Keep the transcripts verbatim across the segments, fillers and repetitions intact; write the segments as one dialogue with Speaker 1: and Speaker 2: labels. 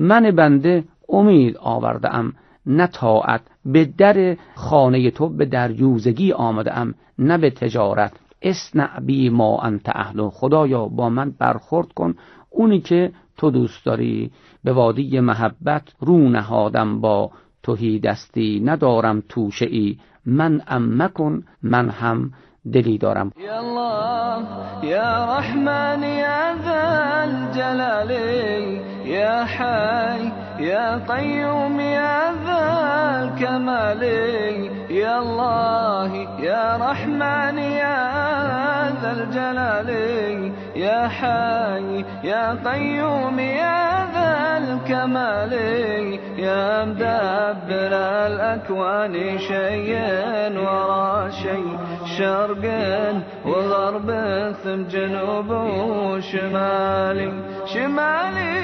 Speaker 1: من بنده امید آورده ام نه طاعت، به در خانه تو به دریوزگی آمده ام نه به تجارت. اصنع بی ما انت اهل، خدایا با من برخورد کن اونی که تو دوست داری. به وادی محبت رو نهادم با تهی دستی، ندارم توشه ای من ام مکن من هم دلی دارم.
Speaker 2: یا الله یا رحمان یا ذا الجلال یا حی یا قیوم یا ذا الکمال. یا الله یا رحمان یا ذا الجلال یا حی یا قیوم یا ذا الكمال. يا مدبر الأكوان شيئا ورا شيء، شرق وغرب ثم جنوب وشمالي شمالي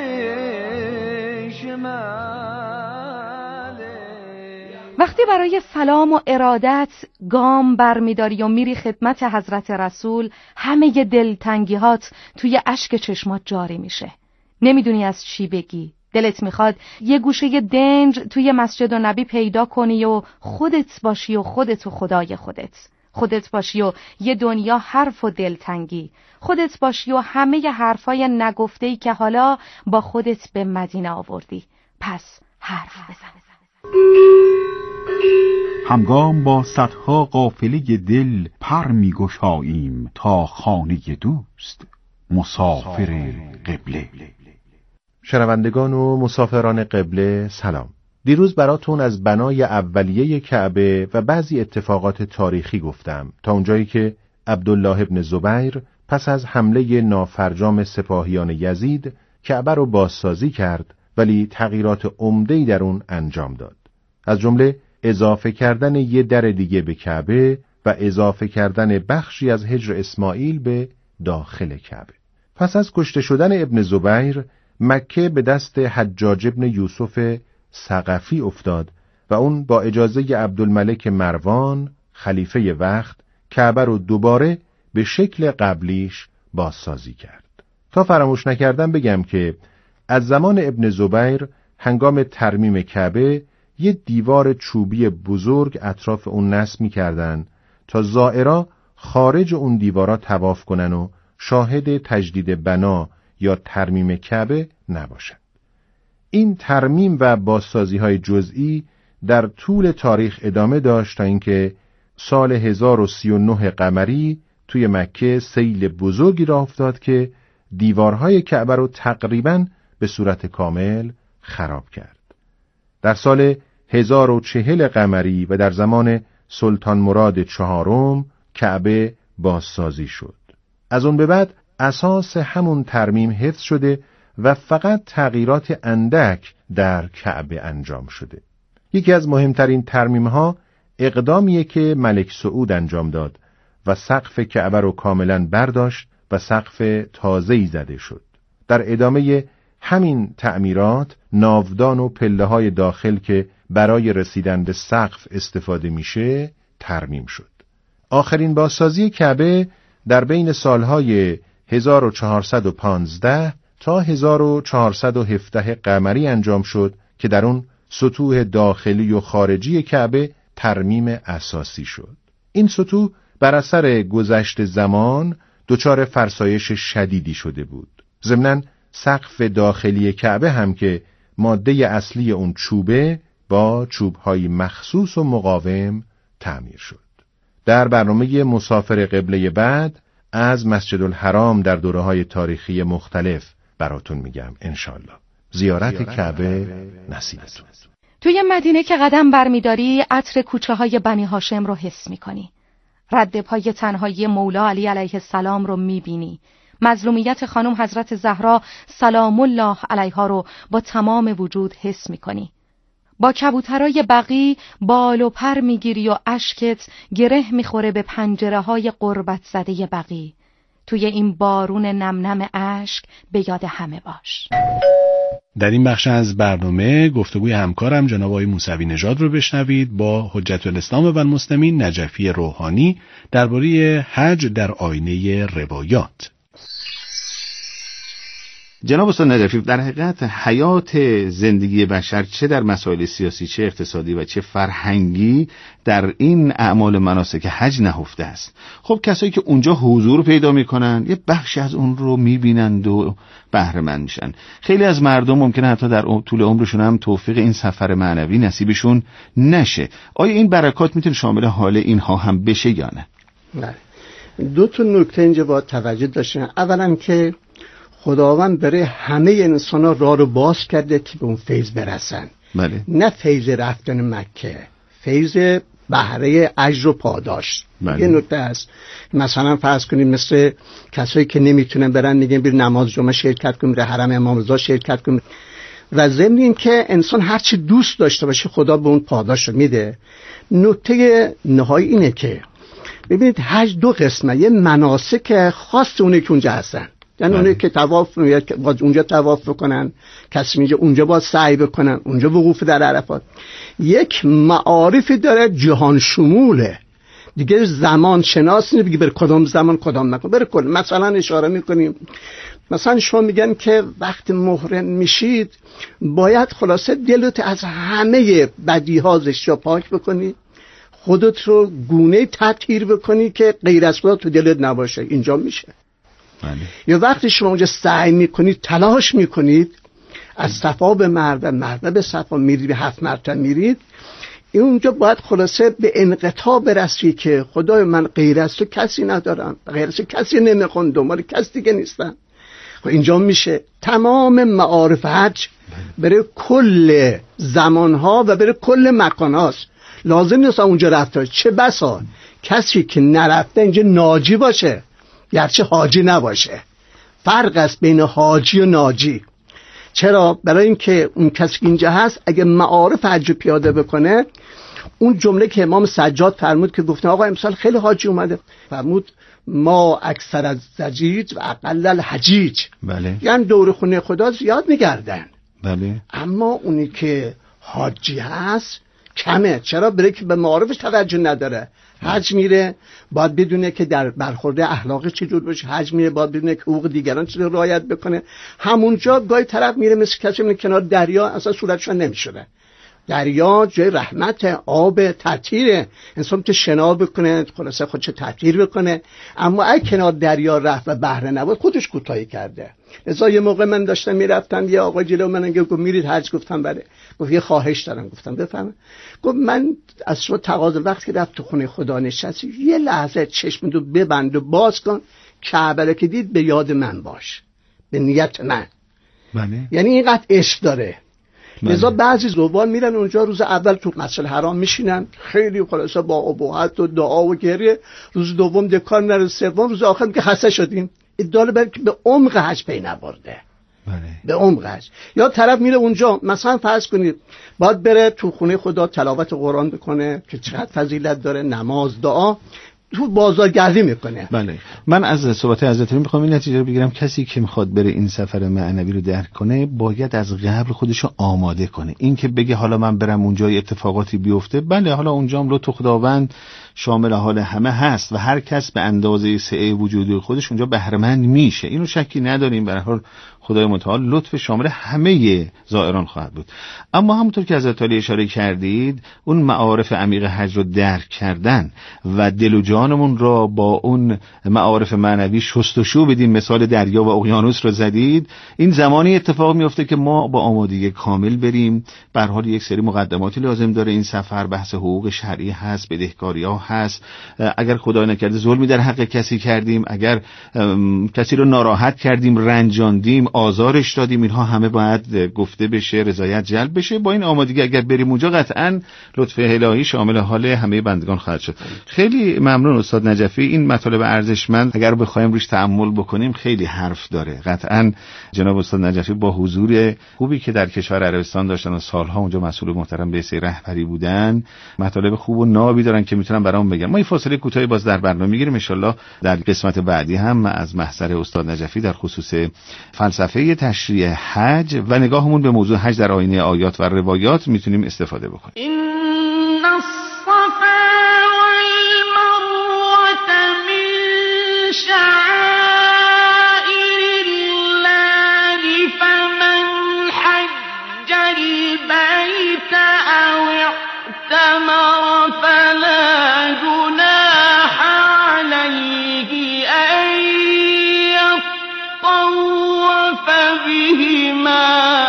Speaker 2: شمالي.
Speaker 3: وقتی برای سلام و ارادت گام برمیداری و میری خدمت حضرت رسول، همه دلتنگیهات توی اشک چشمات جاری میشه. نمیدونی از چی بگی. دلت میخواد یه گوشه دنج توی مسجد و نبی پیدا کنی و خودت باشی و خودت و خدای خودت. خودت باشی و یه دنیا حرف و دلتنگی. خودت باشی و همه حرفای نگفته‌ای که حالا با خودت به مدینه آوردی. پس حرف بزن.
Speaker 4: همگام با صدها قافله دل پر می‌گشاییم تا خانه دوست، مسافر قبله.
Speaker 5: شنوندگان و مسافران قبله سلام. دیروز براتون از بنای اولیه کعبه و بعضی اتفاقات تاریخی گفتم تا اونجایی که عبدالله ابن زبیر پس از حمله نافرجام سپاهیان یزید کعبه رو بازسازی کرد، ولی تغییرات عمده‌ای در اون انجام داد. از جمله اضافه کردن یه در دیگه به کعبه و اضافه کردن بخشی از حجر اسماعیل به داخل کعبه. پس از کشته شدن ابن زبیر، مکه به دست حجاج ابن یوسف ثقفی افتاد و اون با اجازه عبدالملک مروان خلیفه وقت کعبه رو دوباره به شکل قبلیش بازسازی کرد. تا فراموش نکردم بگم که از زمان ابن زبیر هنگام ترمیم کعبه یه دیوار چوبی بزرگ اطراف اون نصب می‌کردن تا زائرا خارج اون دیوارا طواف کنن و شاهد تجدید بنا یا ترمیم کعبه نباشند. این ترمیم و بازسازی‌های جزئی در طول تاریخ ادامه داشت تا اینکه سال هزار و سی و نه قمری توی مکه سیل بزرگی راه افتاد که دیوارهای کعبه رو تقریباً به صورت کامل خراب کرد. در سال هزار و چهل قمری و در زمان سلطان مراد چهارم کعبه بازسازی شد. از اون به بعد اساس همون ترمیم حفظ شده و فقط تغییرات اندک در کعبه انجام شده. یکی از مهمترین ترمیم‌ها اقدامیه که ملک سعود انجام داد و سقف کعبه رو کاملاً برداشت و سقف تازه‌ای زده شد. در ادامه همین تعمیرات ناودان و پله‌های داخل که برای رسیدن به سقف استفاده میشه ترمیم شد. آخرین بازسازی کعبه در بین سالهای هزار و چهارصد و پانزده تا هزار و چهارصد و هفده قمری انجام شد که در اون سطوح داخلی و خارجی کعبه ترمیم اساسی شد. این سطوح بر اثر گذشت زمان دچار فرسایش شدیدی شده بود. ضمناً سقف داخلی کعبه هم که ماده اصلی اون چوبه با چوب‌های مخصوص و مقاوم تعمیر شد. در برنامه مسافر قبله بعد از مسجد الحرام در دوره‌های تاریخی مختلف براتون میگم انشالله. زیارت, زیارت کعبه نصیبتون.
Speaker 3: توی مدینه که قدم برمیداری عطر کوچه های بنی هاشم رو حس میکنی. رد پای تنهایی مولا علی علیه السلام رو میبینی. مظلومیت خانم حضرت زهرا سلام الله علیها رو با تمام وجود حس میکنی. با کبوترای بقی بال و پر میگیری و اشکت گره میخوره به پنجره های قربت زده بقی. توی این بارون نم نم اشک به یاد همه باش.
Speaker 6: در این بخش از برنامه گفتگوی همکارم جناب آقای موسوی نژاد رو بشنوید با حجت الاسلام و المسلمین نجفی روحانی درباره حج در آینه روایات.
Speaker 5: جناب استاد نجفی، در حقیقت حیات زندگی بشر چه در مسائل سیاسی، چه اقتصادی و چه فرهنگی در این اعمال مناسک حج نهفته است. خب کسایی که اونجا حضور پیدا میکنن یه بخشی از اون رو میبینند و بهره مند میشن. خیلی از مردم ممکنه حتی در طول عمرشون هم توفیق این سفر معنوی نصیبشون نشه. آیا این برکات میتونه شامل حال اینها هم بشه یا نه؟
Speaker 7: نه. دو تا نکته اینجا باید توجه داشتن. اولا که خداوند برای همه انسان‌ها راه رو باز کرده که به اون فیض برسن.
Speaker 5: بله.
Speaker 7: نه فیض رفتن مکه، فیض بهره اجر و پاداش.
Speaker 5: بله.
Speaker 7: یه نکته هست، مثلا فرض کنید مثل کسایی که نمیتونن برن میگن بیر نماز جمعه شرکت کنیم، در حرم امام رضا شرکت کنیم، و ضمن این که انسان هر چی دوست داشته باشه خدا به اون پاداش رو میده. نکته نهایی اینه که ببینید حج دو قسمه، یه مناسک خاص اونه که اونجا هستن، یعنی اونه که طواف اونجا طواف بکنن، کسی میگه اونجا باید سعی بکنن، اونجا وقوف در عرفات. یک معارفی داره جهان شموله دیگه، زمان شناس نیست بگی بر کدام زمان کدام مکان، بر کل. مثلا اشاره میکنیم، مثلا شما میگن که وقتی محرم میشید باید خلاصه دلت از همه بدیها زشتیا پاک بکنی، خودت رو گونه تطهیر بکنی که غیر از خدا تو دلت نباشه. اینجا میشه.
Speaker 5: بله.
Speaker 7: یا وقتی شما اونجا سعی میکنید، تلاش میکنید از صفا به مروه، مروه به صفا میرید، به هفت مرتبه میرید، اونجا باید خلاصه به انقطاع برسی که خدای من غیر از تو کسی ندارم، غیر از تو کسی نمیخوام، دنبال کسی دیگه نیستم. خب اینجا میشه تمام معارف حج برای کل زمانها و برای کل مکانهاست. لازم نیست اونجا رفته، چه بسا کسی که نرفته اینجا ناجی باشه گرچه حاجی نباشه. فرق است بین حاجی و ناجی. چرا؟ برای اینکه اون کسی که اینجا هست اگه معارف حج پیاده بکنه، اون جمله که امام سجاد فرمود که گفتن آقا امسال خیلی حاجی اومده، فرمود ما اکثر از زجیج و اقل الحجیج.
Speaker 5: بله. یعنی
Speaker 7: دور خونه خدا زیاد میگردن.
Speaker 5: بله.
Speaker 7: اما اونی که حاجی هست کمه. چرا؟ برای که به معارفش توجه نداره. حج میره باید بدونه که در برخورد اخلاقی چجور باشه، حج میره باید بدونه که حقوق دیگران چجور رعایت بکنه. همونجا گاهی طرف میره مثل کسی میره کنار دریا، اصلا صورتشون نمیشوره. دریا جای رحمت، آب تطهیره، انسان تو شنا بکنه، خلاصه خودش تطهیر بکنه. اما اگه کنار دریا رفت و بهره نبود خودش کوتاهی کرده. لذا یه موقع من داشتم میرفتم، یه آقا جلو من گفت میرید حج؟ گفتم بله. گفت یه خواهش دارم. گفتم بفرمایید. گفت من از شما تقاضا، وقتی که رفت تو خونه خدا نشستی یه لحظه چشمتو ببند و باز کن، کعبه که دید به یاد من باش، به نیت من.
Speaker 5: بله.
Speaker 7: یعنی اینقدر عشق داره. لذا بعضی زوال میرن اونجا، روز اول تو مسجد حرام میشینن خیلی خلاصه با ابهت و دعا و گریه، روز دوم دکار نره، سوم روز آخر میگه خسته شدیم. ادعا بلکه به عمق حج پی نبرده.
Speaker 5: بله.
Speaker 7: به عمق حج. یا طرف میره اونجا، مثلا فرض کنید باید بره تو خونه خدا تلاوت قرآن بکنه که چقدر فضیلت داره، نماز، دعا، تو بازارگردی میکنه.
Speaker 5: بله. من از صحبت حضرت میخوام این نتیجه رو بگیرم کسی که میخواد بره این سفر معنوی رو درک کنه باید از قبل خودش رو آماده کنه. این که بگه حالا من برم اونجا اتفاقاتی بیفته، بله حالا اونجا هم لطف خداوند شامل حال همه هست و هر کس به اندازه سعه وجودی خودش اونجا بهره مند میشه، اینو شکی نداریم. به هر حال خدای متعال لطف شامل همه زائران خواهد بود. اما همونطور که حضرت علی اشاره کردید، اون معارف عمیق حج رو درک کردن و دل و جانمون را با اون معارف معنوی شستشو بدیم، مثال دریا و اقیانوس رو زدید، این زمانی اتفاق میفته که ما با آمادگی کامل بریم. به هر حال یک سری مقدماتی لازم داره این سفر، بحث حقوق شرعی هست، بدهکاری‌ها هست، اگر خدای نکرده ظلمی در حق کسی کردیم، اگر کسی رو ناراحت کردیم، رنجاندیم، آزارش دادیم، اینها همه باید گفته بشه، رضایت جلب بشه. با این آمادگی اگر بریم اونجا قطعاً لطف الهی شامل حال همه بندگان خواهد شد. خیلی ممنون استاد نجفی. این مطالب ارزشمند اگر بخوایم روش تأمل بکنیم خیلی حرف داره. قطعاً جناب استاد نجفی با حضور خوبی که در کشور عربستان داشتن و سالها اونجا مسئول محترم به سه رهبری بودن، مطالب خوب و نابی دارن که میتونن برام بگم. ما این فاصله کوتاهی باز در برنامه میگیریم، ان شاءالله در قسمت بعدی هم از محضر استاد نجفی در خصوص فلسفه تشریع حج و نگاهمون به موضوع حج در آینه آیات و روایات میتونیم استفاده بکنیم.
Speaker 8: این الصفا والمروة من شعائر الله البيت أو اعتمر فلا جناح عليه أن يطوف بهما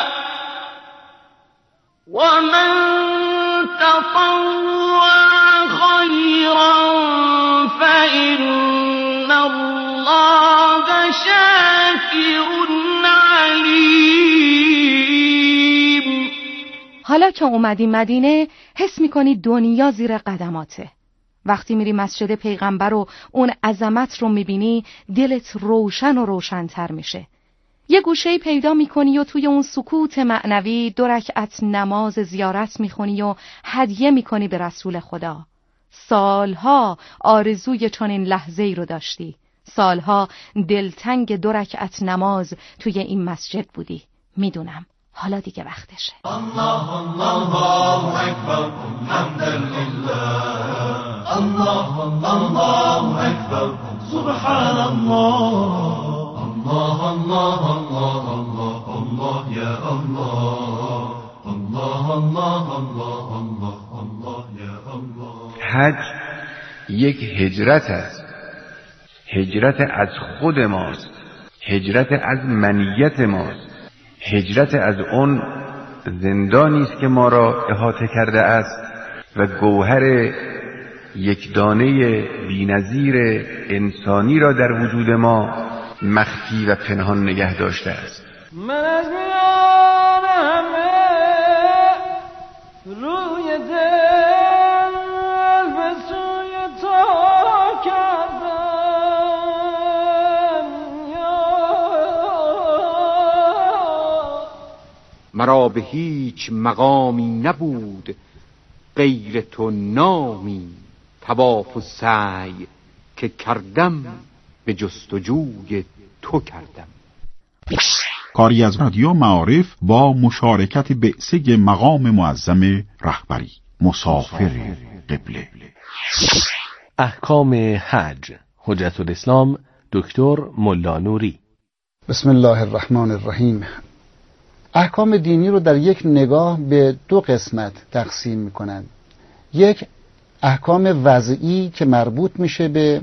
Speaker 8: ومن تطوع خيرا فإن الله شاکر علیم.
Speaker 3: حالا که اومدی مدینه حس میکنی دنیا زیر قدماته. وقتی میری مسجد پیغمبر و اون عظمت رو میبینی دلت روشن و روشن‌تر میشه. یه گوشه‌ای پیدا میکنی و توی اون سکوت معنوی دو رکعت نماز زیارت میخونی و هدیه میکنی به رسول خدا. سالها آرزوی چنین لحظه‌ای رو داشتی. سالها دلتنگ دو رکعت نماز توی این مسجد بودی. میدونم حالا دیگه وقتشه.
Speaker 2: الله الله اکبر حمدا لله. الله الله اکبر سبحان الله. الله الله الله الله الله یا الله. الله الله الله الله الله یا الله.
Speaker 9: حج یک هجرت است. هجرت از خود ماست، هجرت از منیت ماست، هجرت از اون زندانی است که ما را احاطه کرده است و گوهر یک دانه بی‌نظیر انسانی را در وجود ما مخفی و پنهان نگه داشته است.
Speaker 2: من از میان همه روی دل به سوی تو کردم
Speaker 10: مرا به هیچ مقامی نبود غیر تو نامی طواف و سعی که کردم به جستجوی تو کردم.
Speaker 4: کاری از رادیو معارف با مشارکت بعثه مقام معظم رهبری مسافر قبله.
Speaker 6: احکام حج حجت الاسلام دکتر ملا نوری.
Speaker 7: بسم الله الرحمن الرحیم. احکام دینی رو در یک نگاه به دو قسمت تقسیم می‌کنند. یک احکام وضعی که مربوط میشه به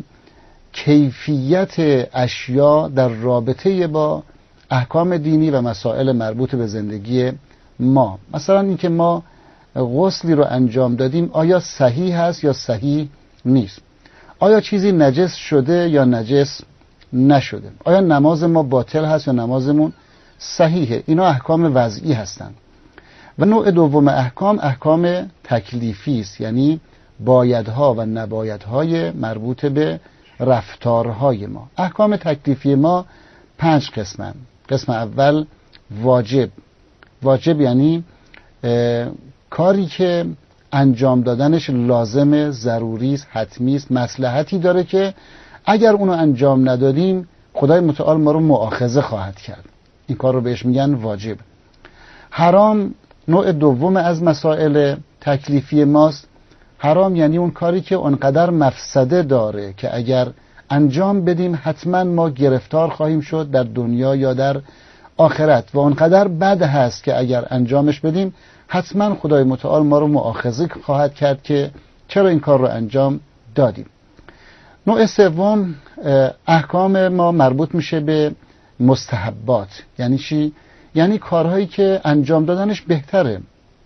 Speaker 7: کیفیت اشیا در رابطه با احکام دینی و مسائل مربوط به زندگی ما. مثلا اینکه ما غسلی رو انجام دادیم آیا صحیح هست یا صحیح نیست، آیا چیزی نجس شده یا نجس نشده، آیا نماز ما باطل هست یا نمازمون صحیحه. اینا احکام وضعی هستند. و نوع دوم احکام احکام تکلیفی است، یعنی بایدها و نبایدهای مربوط به رفتارهای ما. احکام تکلیفی ما پنج قسمن. قسم اول واجب. واجب یعنی کاری که انجام دادنش لازمه، ضروری است، حتمی است، مصلحتی داره که اگر اونو انجام ندادیم خدای متعال ما رو مؤاخذه خواهد کرد. این کار رو بهش میگن واجب. حرام نوع دوم از مسائل تکلیفی ماست. حرام یعنی اون کاری که اونقدر مفسده داره که اگر انجام بدیم حتما ما گرفتار خواهیم شد در دنیا یا در آخرت، و اونقدر بد هست که اگر انجامش بدیم حتما خدای متعال ما رو مؤاخذه خواهد کرد که چرا این کار رو انجام دادیم. نوع سوم احکام ما مربوط میشه به مستحبات. یعنی چی؟ یعنی کارهایی که انجام دادنش بهتره،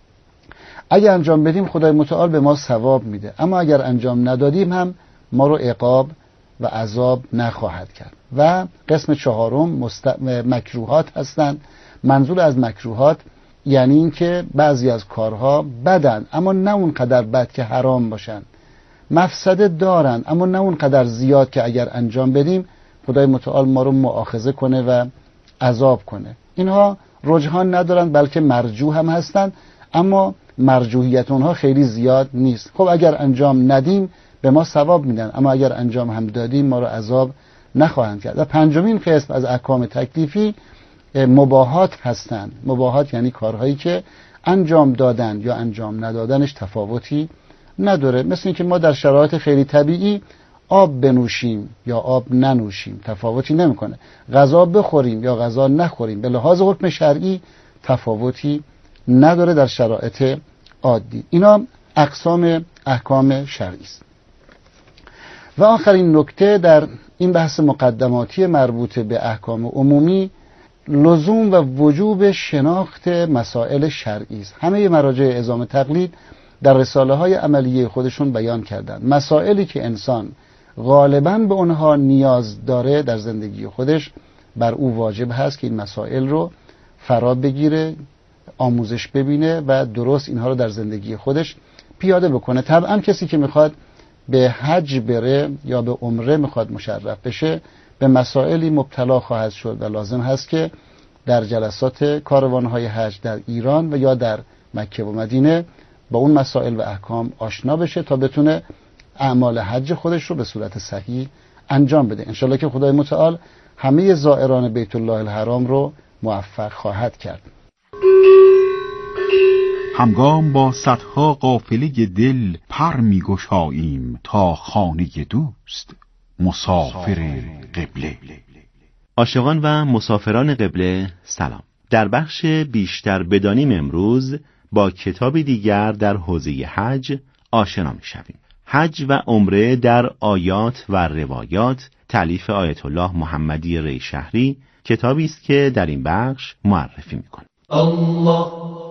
Speaker 7: اگر انجام بدیم خدای متعال به ما ثواب میده، اما اگر انجام ندادیم هم ما رو عقاب و عذاب نخواهد کرد. و قسم چهارم مست... مکروهات هستند. منظور از مکروهات یعنی این که بعضی از کارها بدن اما نه اون قدر بد که حرام باشن، مفسده دارن اما نه اون قدر زیاد که اگر انجام بدیم خدای متعال ما رو مؤاخذه کنه و عذاب کنه. اینها رجحان ندارن بلکه مرجوح هم هستن، اما مرجوحیت اونها خیلی زیاد نیست. خب اگر انجام ندیم به ما ثواب میدن، اما اگر انجام هم دادیم ما رو عذاب نخواهند کرد. و پنجمین قسم از احکام تکلیفی مباحات هستند. مباحات یعنی کارهایی که انجام دادن یا انجام ندادنش تفاوتی نداره. مثل اینکه ما در شرایط خیلی طبیعی آب بنوشیم یا آب ننوشیم تفاوتی نمیکنه، غذا بخوریم یا غذا نخوریم به لحاظ حکم شرعی تفاوتی
Speaker 11: نداره در شرایط عادی. اینا اقسام احکام شرعی است. و آخرین نکته در این بحث مقدماتی مربوط به احکام عمومی، لزوم و وجوب شناخت مسائل شرعی است. همه مراجع اعزام تقلید در رساله های عملیه خودشون بیان کردند مسائلی که انسان غالباً به اونها نیاز داره در زندگی خودش، بر او واجب هست که این مسائل رو فرا بگیره، آموزش ببینه و درست اینها رو در زندگی خودش پیاده بکنه. طبعا کسی که میخواد به حج بره یا به عمره میخواد مشرف بشه، به مسائلی مبتلا خواهد شد و لازم هست که در جلسات کاروانهای حج در ایران و یا در مکه و مدینه با اون مسائل و احکام آشنا بشه تا بتونه اعمال حج خودش رو به صورت صحیح انجام بده. انشالله که خدای متعال همه زائران بیت الله الحرام رو موفق خواهد کرد.
Speaker 4: همگام با صدها قافله دل پر می‌گشاییم تا خانه دوست، مسافر قبله.
Speaker 5: عاشقان و مسافران قبله سلام. در بخش بیشتر بدانیم امروز با کتابی دیگر در حوزه حج آشنا می‌شویم. حج و عمره در آیات و روایات، تألیف آیت الله محمدی ریشهری، کتابی است که در این بخش معرفی می‌کند. الله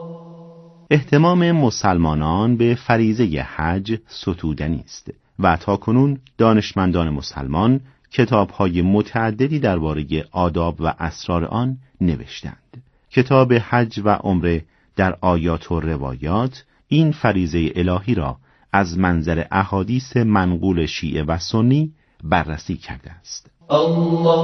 Speaker 5: اهتمام مسلمانان به فریضه حج ستودنی است و تاکنون دانشمندان مسلمان کتاب‌های متعددی درباره آداب و اسرار آن نوشتند. کتاب حج و عمره در آیات و روایات این فریضه الهی را از منظر احادیث منقول شیعه و سنی بررسی کرده است. الله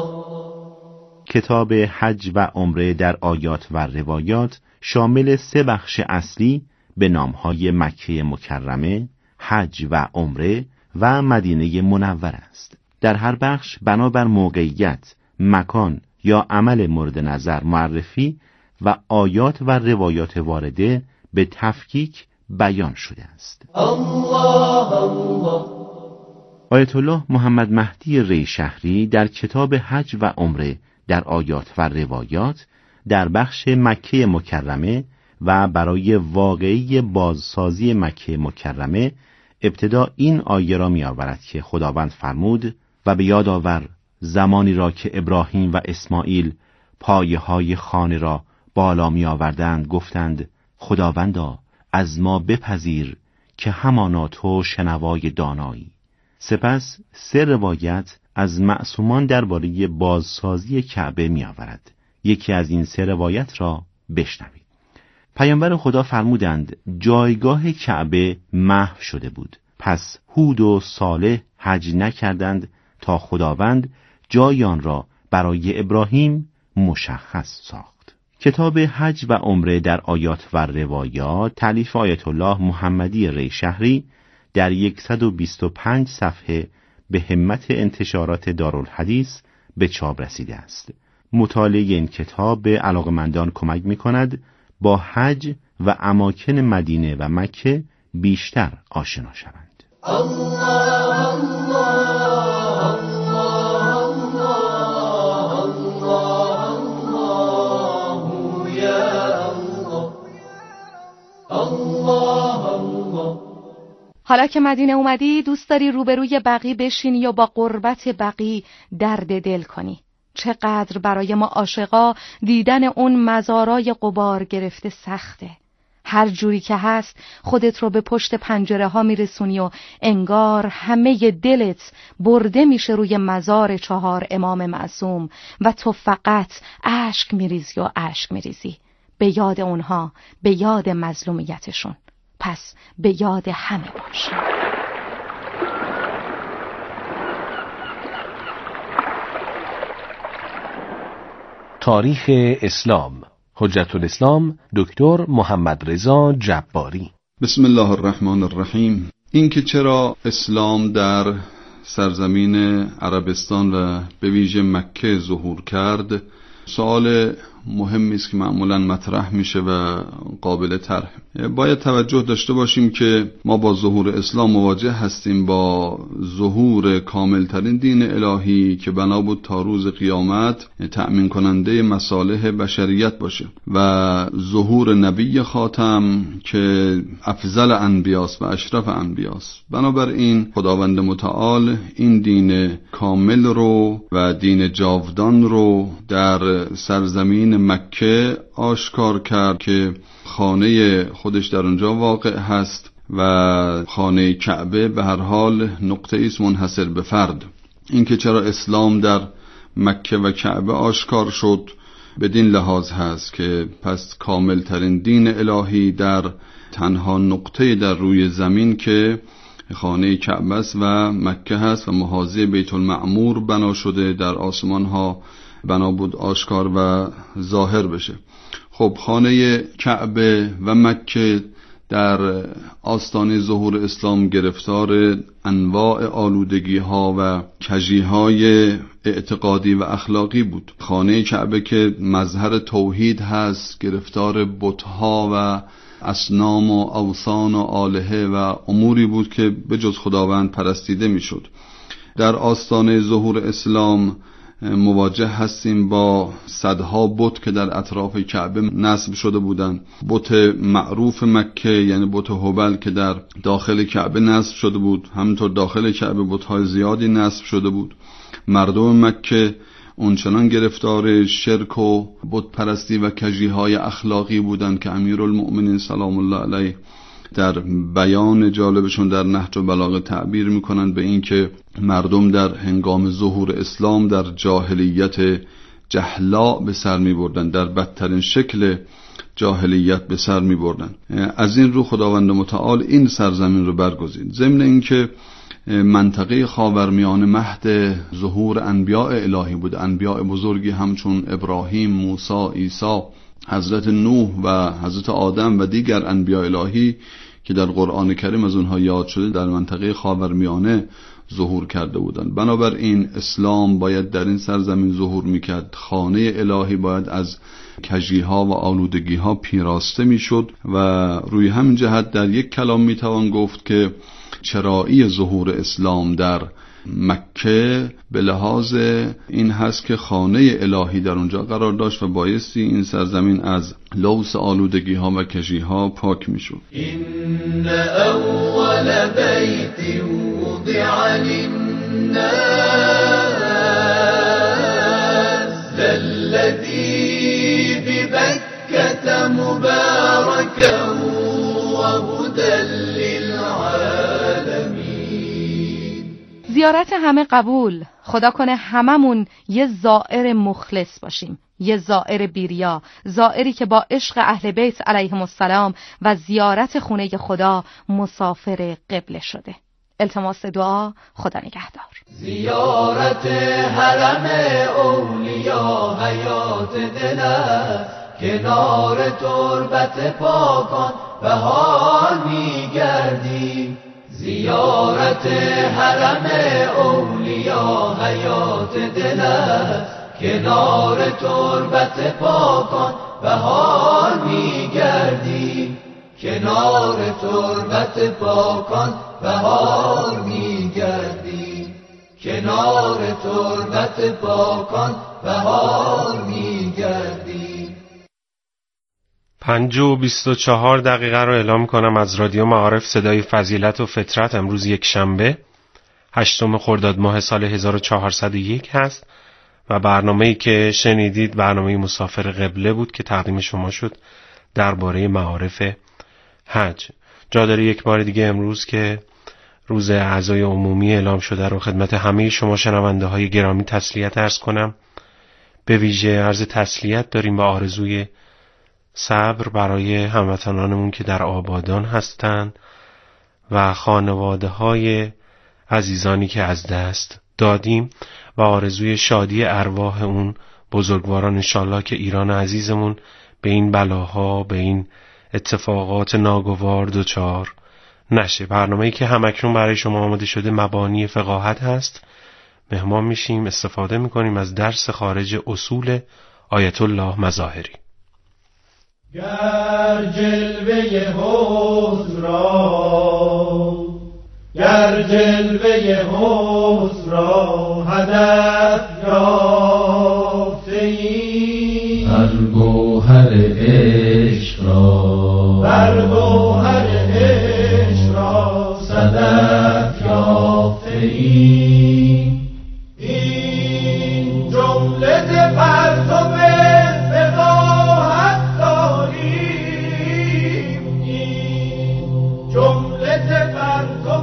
Speaker 5: کتاب حج و عمره در آیات و روایات شامل سه بخش اصلی به نامهای مکه مکرمه، حج و عمره و مدینه منور است. در هر بخش بنابر موقعیت، مکان یا عمل مورد نظر معرفی و آیات و روایات وارده به تفکیک بیان شده است. الله الله آیت الله محمد مهدی ریشهری در کتاب حج و عمره در آیات و روایات در بخش مکه مکرمه و برای واقعی بازسازی مکه مکرمه ابتدا این آیه را می آورد که خداوند فرمود و به یاد آور زمانی را که ابراهیم و اسماعیل پایه های خانه را بالا می آوردند، گفتند خداوندا از ما بپذیر که همانا تو شنوای دانایی. سپس سه روایت از معصومان درباره بازسازی کعبه می آورد. یکی از این سه روایت را بشنوید. پیامبر خدا فرمودند جایگاه کعبه محو شده بود، پس هود و صالح حج نکردند تا خداوند جای آن را برای ابراهیم مشخص ساخت. کتاب حج و عمره در آیات و روایات تألیف آیت الله محمدی ریشهری در صد و بیست و پنج صفحه به همت انتشارات دارالحدیث به چاپ رسیده است. مطالعه این کتاب به علاقمندان کمک می کند با حج و اماکن مدینه و مکه بیشتر آشنا شوند. الله الله
Speaker 3: حالا که مدینه اومدی، دوست داری روبروی بقی بشینی یا با قربت بقی درد دل کنی. چقدر برای ما عاشقا دیدن اون مزارای غبار گرفته سخته. هر جوری که هست خودت رو به پشت پنجره ها میرسونی و انگار همه دلت برده میشه روی مزار چهار امام معصوم و تو فقط اشک میریزی و اشک میریزی به یاد اونها، به یاد مظلومیتشون. پس به یاد همه باش.
Speaker 12: تاریخ اسلام، حجت الاسلام دکتر محمد رضا جباری.
Speaker 13: بسم الله الرحمن الرحیم. این که چرا اسلام در سرزمین عربستان و به ویژه مکه ظهور کرد سوال مهمی است که معمولا مطرح میشه و قابل طرح. باید توجه داشته باشیم که ما با ظهور اسلام مواجه هستیم با ظهور کاملترین دین الهی که بنا بود تا روز قیامت تأمین کننده مصالح بشریت باشه و ظهور نبی خاتم که افضل انبیاست و اشرف انبیاست. بنابراین خداوند متعال این دین کامل رو و دین جاودان رو در سرزمین مکه آشکار کرد که خانه خودش در اونجا واقع هست و خانه کعبه به هر حال نقطه ایست منحصر به فرد. اینکه چرا اسلام در مکه و کعبه آشکار شد بدین لحاظ هست که پس کامل ترین دین الهی در تنها نقطه در روی زمین که خانه کعبه است و مکه هست و محاذی بیت المعمور بنا شده در آسمان ها بنا بود آشکار و ظاهر بشه. خب خانه کعبه و مکه در آستانه ظهور اسلام گرفتار انواع آلودگی ها و کجی های اعتقادی و اخلاقی بود. خانه کعبه که مظهر توحید هست گرفتار بت‌ها و اصنام و اوثان و آلهه و اموری بود که به جز خداوند پرستیده میشد. در آستانه ظهور اسلام مواجه هستیم با صدها بت که در اطراف کعبه نصب شده بودند. بت معروف مکه یعنی بت هبل که در داخل کعبه نصب شده بود، همینطور داخل کعبه بت‌های زیادی نصب شده بود. مردم مکه اونچنان گرفتار شرک و بت پرستی و کجی‌های اخلاقی بودند که امیرالمؤمنین سلام الله علیه در بیان جالبشون در نهج البلاغه تعبیر میکنند به این که مردم در هنگام ظهور اسلام در جاهلیت جهلا به سر میبردند، در بدترین شکل جاهلیت به سر میبردند. از این رو خداوند متعال این سرزمین رو برگزید. ضمن اینکه منطقه خاورمیانه مهد ظهور انبیاء الهی بود، انبیاء بزرگی همچون ابراهیم، موسی، عیسی، حضرت نوح و حضرت آدم و دیگر انبیاء الهی که در قرآن کریم از اونها یاد شده در منطقه خاورمیانه ظهور کرده بودند. بنابراین اسلام باید در این سرزمین ظهور میکرد. خانه الهی باید از کجیها و آلودگیها پیراسته میشد و روی همین جهت در یک کلام میتوان گفت که چرایی ظهور اسلام در مکه به لحاظ این هست که خانه الهی در اونجا قرار داشت و بایستی این سرزمین از لوث آلودگی ها و کجی ها پاک میشد.
Speaker 2: این اول بیت وضع للناس للذی ببکة مبارکا و هدى
Speaker 3: زیارت همه قبول. خدا کنه هممون یه زائر مخلص باشیم، یه زائر بیریا، زائری که با عشق اهل بیت علیهم السلام و زیارت خونه خدا مسافر قبله شده. التماس دعا. خدا نگهدار.
Speaker 2: زیارت حرم اولیا حیات دل است، کنار تربت پاکان بهار میگردی. زیارت حرم اولیا حیات دل است، کنار تربت پاکان بهار میگردی. کنار تربت پاکان بهار میگردی. کنار تربت پاکان بهار میگردی.
Speaker 14: پنج و بیست و چهار دقیقه رو اعلام کنم از رادیو معارف صدای فضیلت و فطرت. امروز یک شنبه هشتم خرداد ماه سال هزار و چهارصد و یک هست و برنامه‌ای که شنیدید برنامه مسافر قبله بود که تقدیم شما شد درباره معارف حج. جا داره یک بار دیگه امروز که روز اعضای عمومی اعلام شده رو خدمت همه شما شنونده های گرامی تسلیت عرض کنم. به ویژه عرض تسلیت داریم و آرزوی صبر برای هموطنانمون که در آبادان هستند و خانواده های عزیزانی که از دست دادیم و آرزوی شادی ارواح اون بزرگواران انشالله که ایران عزیزمون به این بلاها به این اتفاقات ناگوار دچار نشه. برنامه‌ای که همکنون برای شما آماده شده مبانی فقاهت هست. مهمان میشیم، استفاده میکنیم از درس خارج اصول آیت الله مظاهری.
Speaker 2: گر جلوه حسن را گر جلوه حسن را هدف یافته ای، بر گوهر عشق را بر گوهر عشق را صدف یافته ای، این جمله پرتو وقاحت داریم، این جمله پرتو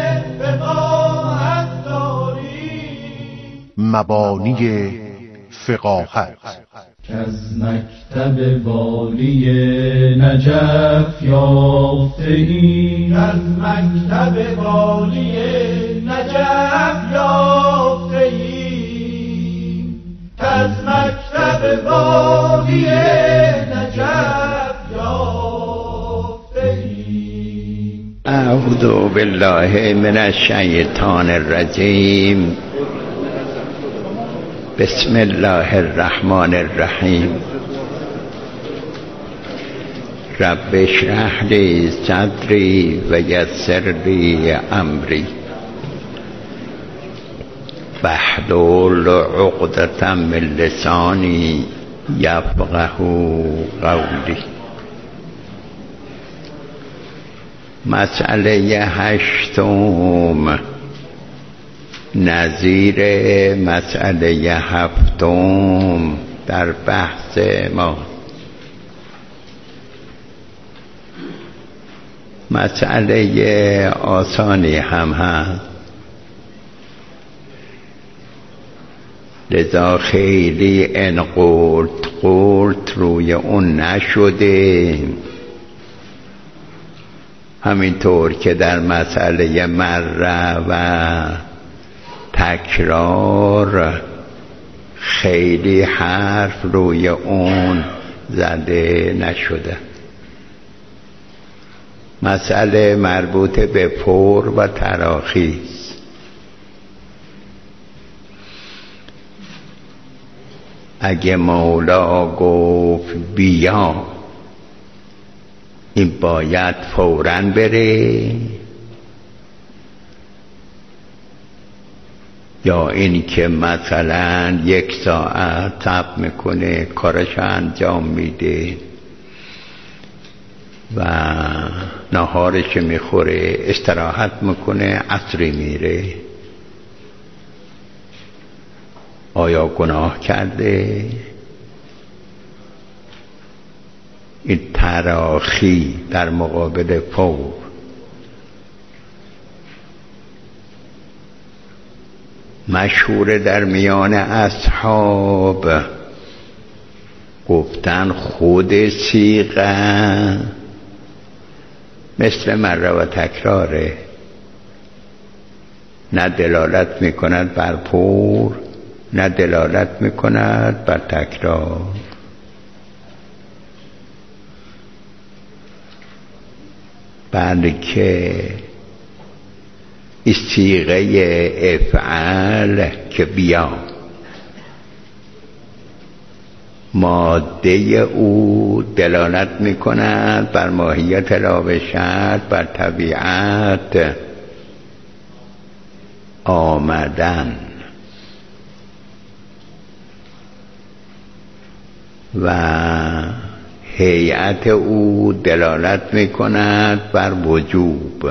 Speaker 2: وقاحت داریم.
Speaker 4: مبانی فقاهت
Speaker 2: از مکتب والی نجف یافته ای، از مکتب والی نجف یافته ای، از مکتب والی نجف یافته ای.
Speaker 15: اعوذ بالله من الشیطان الرجیم. بسم الله الرحمن الرحیم. رب اشرح لی صدری و یسر لی امری واحلل عقدة من لسانی یفقهوا قولی. مسئله هشتم نظیر مسئله هفتم در بحث ما. مسئله آسانی هم هست، لذا خیلی ان قلت قلت روی اون نشده، همینطور که در مسئله مره و تکرار خیلی حرف روی اون زده نشده. مسئله مربوط به پر و تراخی است. اگه مولا گفت بیا، این باید فوراً بره، یا این که مثلا یک ساعت صبر میکنه کارش انجام میده و نهارش میخوره استراحت میکنه عصری میره، آیا گناه کرده؟ این تراخی در مقابل فور. مشهور در میان اصحاب گفتن خود صیغه مثل مره و تکراره، نه دلالت میکند بر پر نه دلالت میکند بر تکرار. بلکه صیغه افعال که بیا ماده او دلالت میکند بر ماهیت لاوشت، بر طبیعت آمدن، و هیئت او دلالت میکند بر وجوب.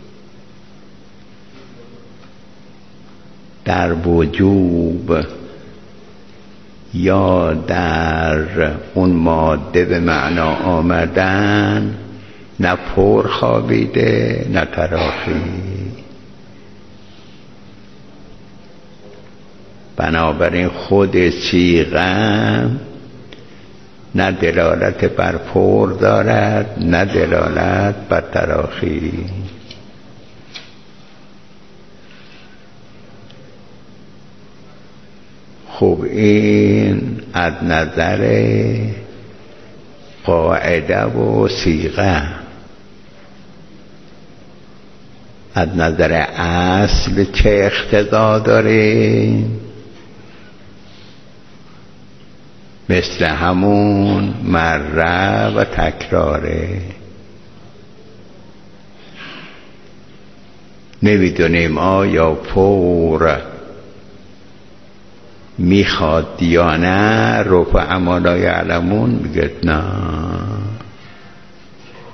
Speaker 15: در وجوب یا در اون ماده به معنا آمدن نه پر خوابیده نه تراخی. بنابراین خود صیغه نه دلالت بر پر دارد نه دلالت بر تراخی. خب این از نظر قاعده و صیغه، از نظر اصل چه اقتضا داره؟ مثل همون مره و تکراره. نمیدونیم آیا فور میخواد یا نه. رفع ما لا یعلمون میگه نه،